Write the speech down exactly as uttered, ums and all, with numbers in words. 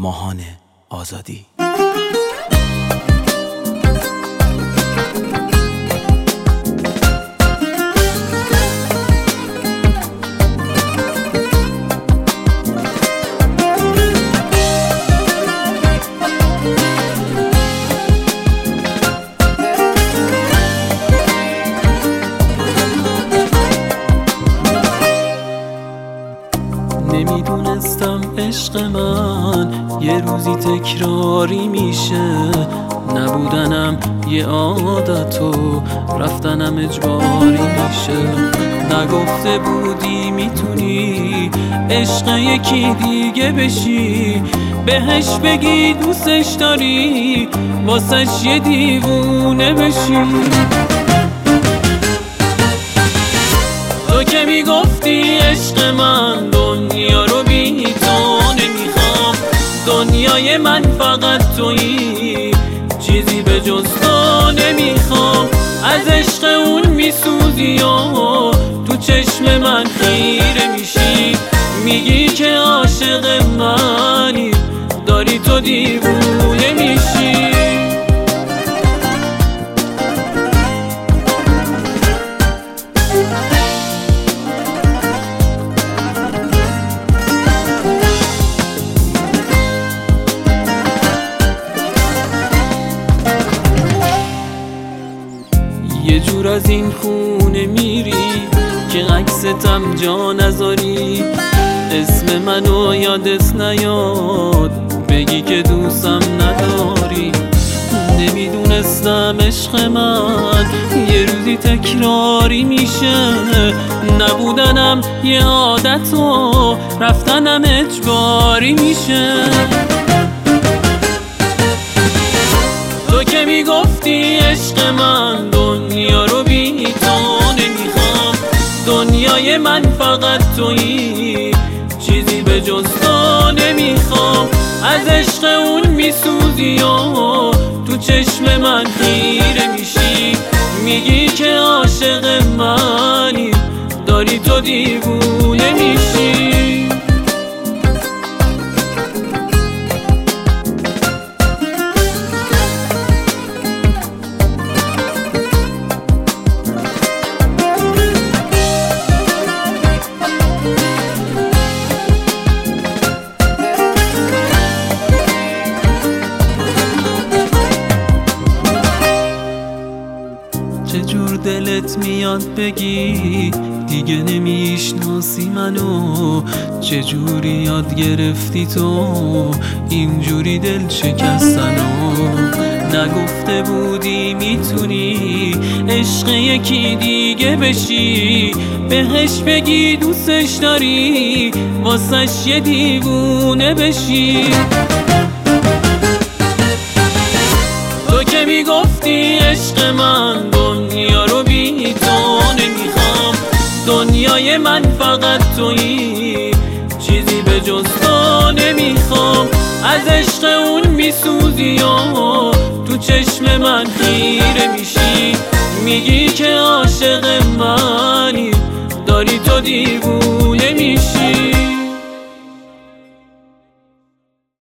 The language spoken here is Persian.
ماهان آزادی. نمیدونستم عشق من یه روزی تکراری میشه، نبودنم یه عادت و رفتنم اجباری میشه. نگفته بودی میتونی عشق یکی دیگه بشی، بهش بگی دوستش داری واسش یه دیوونه بشی. تو که میگفتی عشق من دنیا رو بی تو نمیخوام، دنیای من فقط تویی، چیزی به جز تو نمیخوام. از عشق اون میسوزی و تو چشم من خیره میشی، میگی که عاشق منی، داری تو دیوونه میشی. یه جور از این خونه میری که عکستم جا نذاری، اسم منو یادت نیاد بگی که دوستم نداری. نمیدونستم عشق من یه روزی تکراری میشه، نبودنم یه عادت و رفتنم اجباری میشه. تو که میگفتی عشق من دنیا رو بی تو نمیخوام، دنیای من فقط تویی، چیزی به جز تو نمیخوام. از عشق اون میسوزی و تو چشم من خیره میشی، میگی که عاشق منی، داری تو دیوونه میشی. چجور دلت میاد بگی دیگه نمیشناسی منو، چجوری یاد گرفتی تو اینجوری دل شکستنو. نگفته بودی میتونی عشق یکی دیگه بشی، بهش بگی دوستش داری واسش یه دیوونه بشی. تو که میگفتی عشق من دنیا رو بی تو نمیخوام، دنیای من فقط تویی، چیزی به جز تو نمیخوام. از عشق اون میسوزی و تو چشم من خیره میشی، میگی که عاشق منی، داری تو دیوونه